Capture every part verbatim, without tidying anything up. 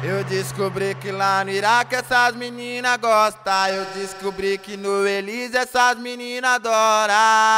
Eu descobri que lá no Iraque essas meninas gostam. Eu descobri que no Elise essas meninas adoram.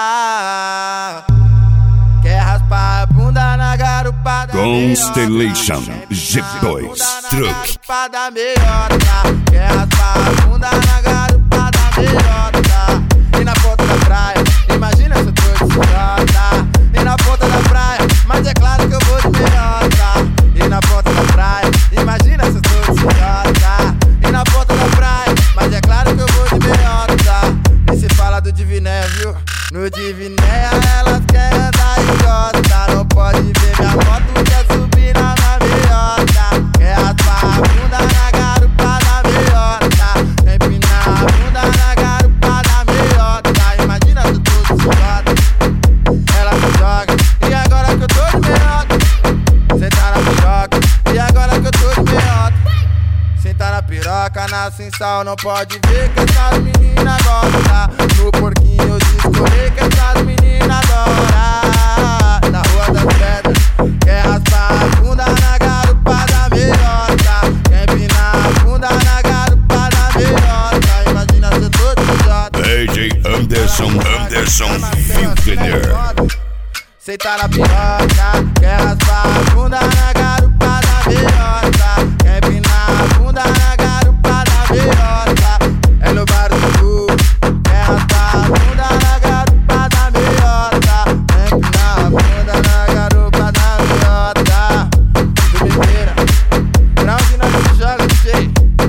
Quer raspar a bunda na garupa da Constellation G dois Truck. Quer raspar a bunda na garupa da meiota. E na ponta da praia, imagina se eu tô de ciota. E na ponta da praia, mas é claro que eu vou de meiota. E na ponta da praia, imagina se eu tô de ciota. E na ponta da praia, mas é claro que eu vou de meiota. E se fala do Diviné, viu? No Diviné elas querem andar e gosta. Não pode ver minha moto, quer subir na meiota. Quer raspar a bunda na garupa da meiota. Quer empinar a bunda na garupa da meiota. Imagina se eu tô de ciota. Ela se joga, e agora que eu tô de meiota. Senta na piroca, e agora que eu tô de meiota. Senta na piroca, nasce em sal, não pode ver que essas meninas gostam. No porquinho eu descobri que essas meninas adoram. Na rua das pedras, quer raspar a bunda na garupa da meiota. Quer empinar a bunda na garupa da meiota. Imagina se eu tô de jota. D J Anderson, Anderson Filtner. Senta na piroca, quer raspar a bunda na garupa da meiota. Quer empinar a bunda na garupa da meiota. É no bar do Sul, quer raspar a bunda na garupa da meiota. Quer empinar a bunda na garupa da meiota. Domingueira, pra onde nós se joga, D J?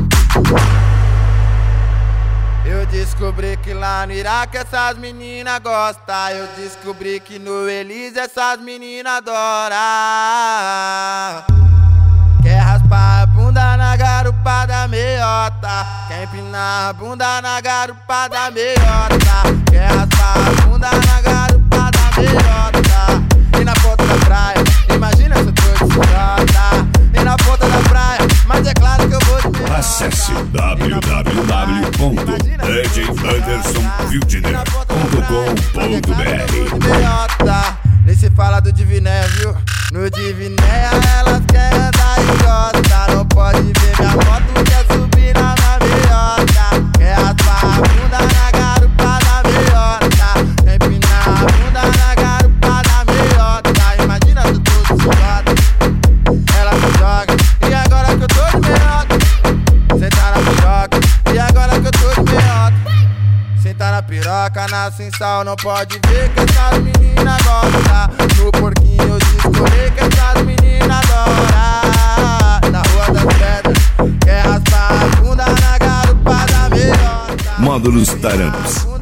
Eu descobri que lá no Iraque essas meninas gostam. Eu descobri que no Elise essas meninas adoram. Quer raspar a bunda na garupa da meiota. Quer empinar a bunda na garupa da meiota. Quer raspar a bunda na garupa da meiota. E na ponta da praia, imagina se eu tô de ciota. E na ponta da praia, mas é claro que eu vou de meiota. Acesse w w w ponto d j anderson filtner ponto com ponto b r. Nem se fala do Diviné, viu? No Diviné elas querem andar e gosta. Não pode ver minha moto, quer subir na meiota. Quer raspar a bunda na garupa da meiota. Quer empinar a bunda na garupa da meiota. Imagina se eu tô de ciota. Ela se joga, e agora que eu tô de meiota. Senta na piroca, e agora que eu tô de meiota. Senta na piroca, nasce em sal, não pode ver que essas meninas gostam. No porquinho eu descobri que essas meninas adoram. Na rua das pedras, quer raspar a bunda na garupa da meiota. Módulos Taramps.